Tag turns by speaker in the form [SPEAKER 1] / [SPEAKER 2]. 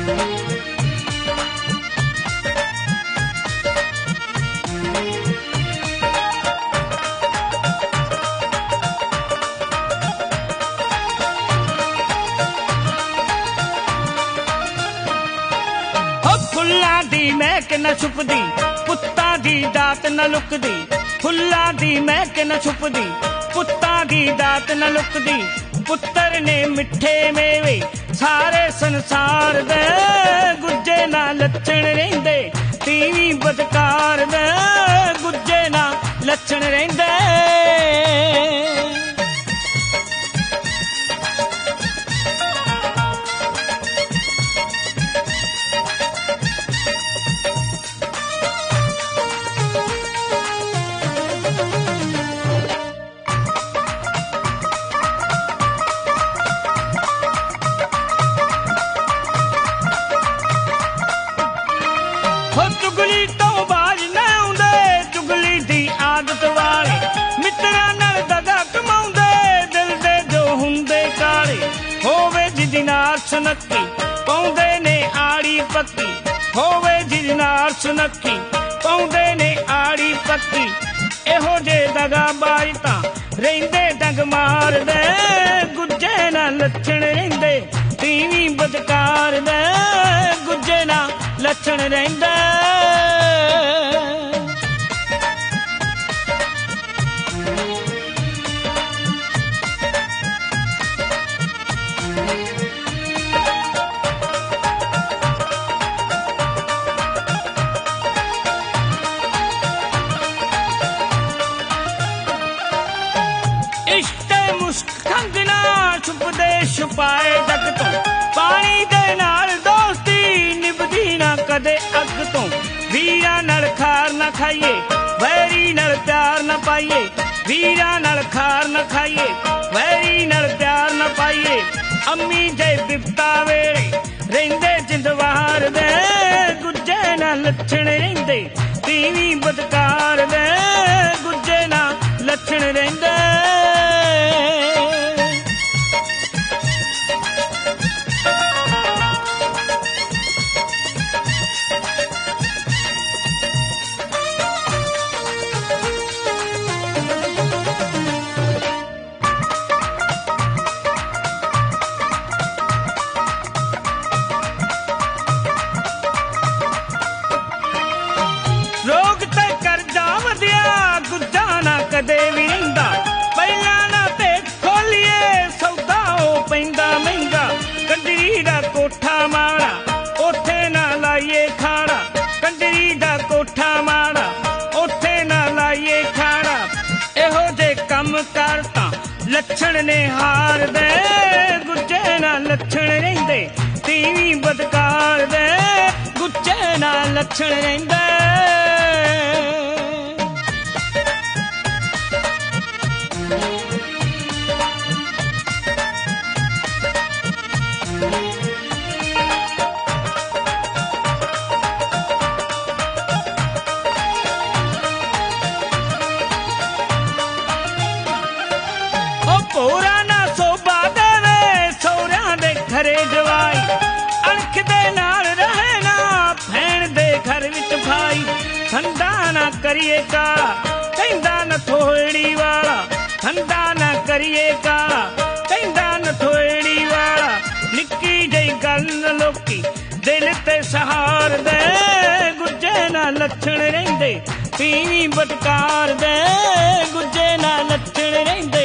[SPEAKER 1] फुल्लां दी महक न छुपदी, पुत्तां दी दात न लुकदी। फुल्लां दी महक न छुपदी, पुत्तां दी दात न लुकदी। पुत्तर ने मिठे मेवे सारे संसार दे, गुज्जे ना लच्छण रहिंदे तीवीं बदकार दे, गुज्जे ना लच्छण रहिंदे। चुगली तो बाज न आउंदे, चुगली दी आदत वाले मित्रां नाल दगा कमाउंदे, दिल दे जो हुंदे काले। होवे जिदी नाल सुनक्की पाउंदे ने आड़ी पक्की, होवे जिदी नाल सुनक्की पाउंदे ने आड़ी पक्की। एहो जे दगा बाज तां रहिंदे डंग मारदे, गुज्जे ना लच्छण रहिंदे तीवीं बदकार दे, गुज्जे ना लच्छण रहिंदे। इश्क मुश्क खंगना छुपदे छुपाए जग तो, पानी दे नाल दोस्ती निभदी ना कदे अग तो। वीरा नाल खार ना खाइए, वैरी नाल प्यार ना पाइए। वीरा नाल खार ना खाइए, वैरी नाल प्यार ना पाइए। अम्मी जे बिपता वेले रहिंदे जिंदवार दे, गुज्जे ना लच्छण रहिंदे तीवीं बदकार दे, गुज्जे ना लच्छण रहिंदे। रोग ते करजा वधिया, गुज्जा ना कदे भी रहिंदा। पहिलां ना पेट खोलिए, सौदा हो पैंदा महंगा। कंजरी दा कोठा माड़ा, ओथे ना लाइए खाड़ा। कंजरी दा कोठा माड़ा, ओथे ना लाइए खाड़ा। एहो जे कम कर तां लच्छण ने हार दे, गुज्जे ना लच्छण रहिंदे तीवीं बदकार दे, गुज्जे ना लच्छण रहिंदे। भोरा ना सोभा देवे सौरियां दे घरे जवाई, अणख दे नाल रहे ना भैण दे घर विच भाई। ठंडा ना करिए काला कहंदा नथोड़ी वाला, ठंडा ना करिए काला कहंदा नथोड़ी वाला। निक्की जई गल लोकी दिल ते सहार दे, गुज्जे ना लच्छण रहिंदे तीवीं बदकार दे, गुज्जे ना लच्छण रहिंदे।